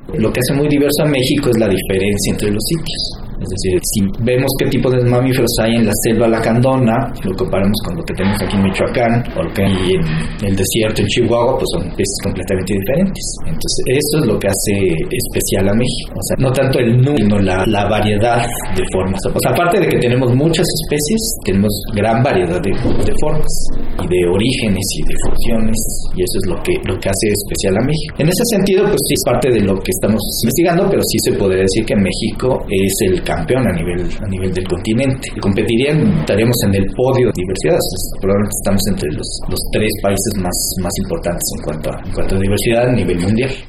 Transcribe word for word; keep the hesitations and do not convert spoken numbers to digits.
Lo que hace muy diverso a México es la diferencia entre los sitios. Es decir, si vemos qué tipo de mamíferos hay en la selva lacandona, lo comparamos con lo que tenemos aquí en Michoacán o lo que hay en el desierto en Chihuahua, pues son especies completamente diferentes. Entonces, eso es lo que hace especial a México. O sea, no tanto el número, sino la, la variedad de formas. O sea, aparte de que tenemos muchas especies, tenemos gran variedad de, de formas y de orígenes y de funciones, y eso es lo que, lo que hace especial a México. En ese sentido, pues sí es parte de lo que estamos investigando, pero sí se podría decir que México es el campeón a nivel a nivel del continente. Competirían, estaríamos en el podio de diversidad. Probablemente estamos entre los, los tres países más, más importantes en cuanto a, en cuanto a diversidad a nivel mundial.